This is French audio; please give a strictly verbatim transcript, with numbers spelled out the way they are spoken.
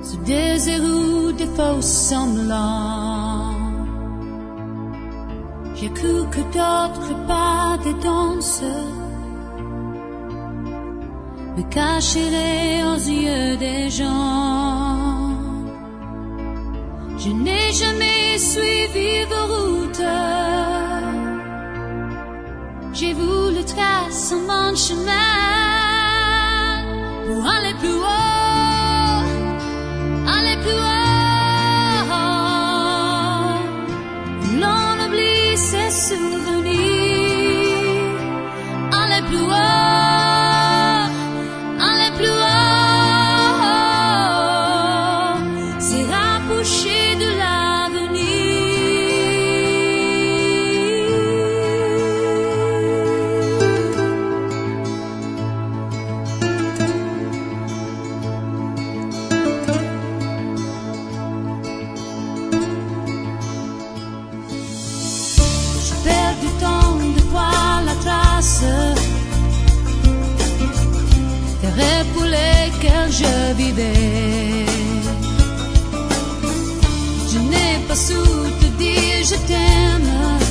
ce désir ou des faux semblants. J'ai cru que d'autres pas des danses me cacheraient aux yeux des gens. Je n'ai jamais suivi vos routes. J'ai voulu tracer mon chemin pour aller plus haut, aller plus haut. L'on oublie ses souvenirs. Aller plus haut, aller plus haut, c'est rapprocher de l'avenir. Je perds du temps de voir la trace des rêves pour lesquels je vivais. Je n'ai pas su te dire je t'aime.